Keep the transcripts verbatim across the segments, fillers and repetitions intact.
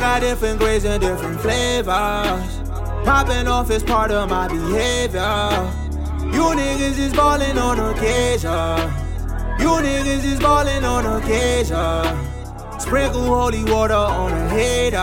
got different grades and different flavors. Popping off is part of my behavior. You niggas is ballin' on occasion. You niggas is ballin' on occasion. Sprinkle holy water on a hater.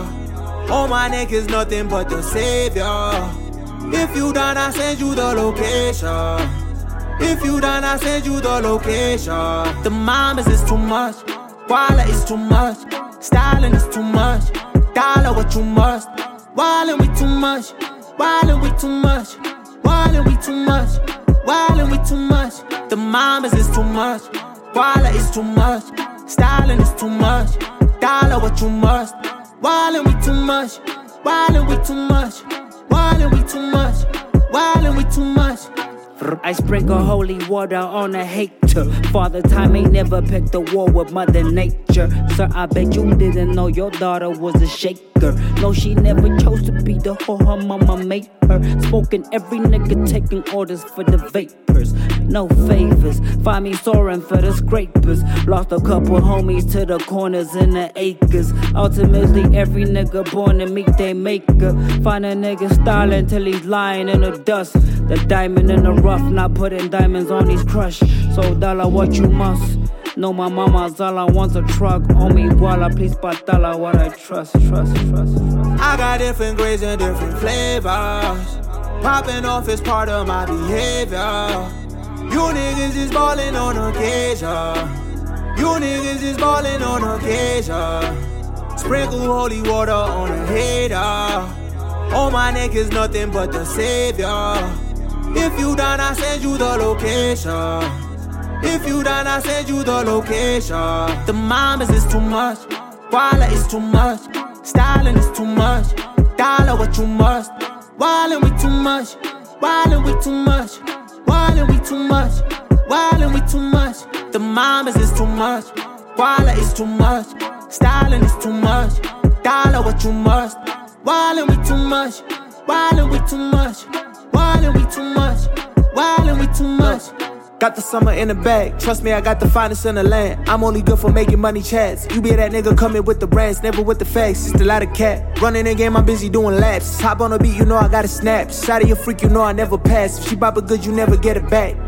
On my neck is nothing but the savior. If you down, I send you the location. If you down, I send you the location. The mamas is too much. Walla is too much. Styling is too much. Dollar what you must. Wildin' we too much. Wildin' we too much. Wildin' we too much. Wildin' we too much. The mamas is too much. Walla is too much. Styling is too much. Dollar what you must. Wildin' we too much. Wildin' we too much. Wildin' we too much. Wildin' we too much. I sprinkle holy water on a hater. Father time ain't never picked a war with Mother Nature. Sir, I bet you didn't know your daughter was a shaker. No, she never chose to be the whore her mama made her. Smoking every nigga taking orders for the vapors. No favors, find me soaring for the scrapers. Lost a couple homies to the corners and the acres. Ultimately, every nigga born to meet their maker. Find a nigga styling till he's lying in the dust. The diamond in the rough, not putting diamonds on his crush. So dollar what you must. No, my mama's all I want's a truck. On me, guala, please, patala, what I trust, trust, trust, trust. I got different grades and different flavors. Popping off is part of my behavior. You niggas is ballin' on occasion. You niggas is ballin' on occasion. Sprinkle holy water on a hater. On my neck is nothing but the savior. If you down, I send you the location. If you down, I send you the location. The mamas is too much. Walla is too much. Styling is too much. Dollar what you must. Wildin' we too much. Wildin' we too much. Wildin' we too much. Wildin' we too much. The mamas is too much. Walla is too much. Styling is too much. Dollar what you must. Wildin' we too much. Wildin' we too much. Wildin' we too much. Wildin' we too much. Got the summer in the bag. Trust me, I got the finest in the land. I'm only good for making money chats. You be that nigga coming with the brands, never with the facts. Just a lot of cat. Running the game, I'm busy doing laps. Hop on a beat, you know I got a snap. Shot of your freak, you know I never pass. If she bop a good, you never get it back.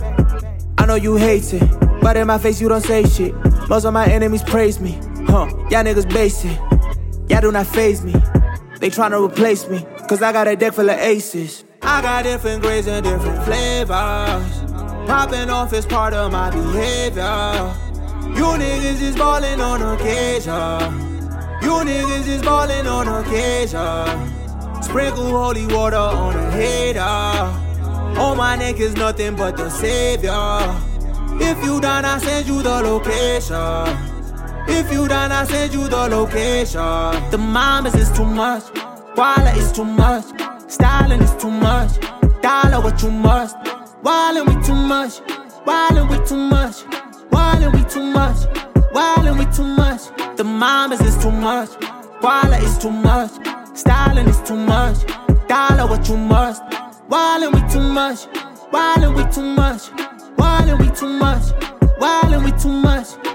I know you hate it, but in my face you don't say shit. Most of my enemies praise me. Huh, y'all niggas basic. Y'all do not faze me. They tryna replace me, cause I got a deck full of aces. I got different grades and different flavors. Popping off is part of my behavior. You niggas is ballin' on occasion. You niggas is ballin' on occasion. Sprinkle holy water on a hater. On my neck is nothing but the savior. If you down, I send you the location. If you down, I send you the location. The mamas is too much. Walla is too much. Styling is too much. Dollar what you must. Wildin' we too much. Wildin' we too much. Wildin' we too much. Wildin' we too much. The mamas is too much. Walla is too much. Styling is too much. Dollar what you must. Wildin' we too much. Wildin' we too much. Wildin' we too much. Wildin' we too much.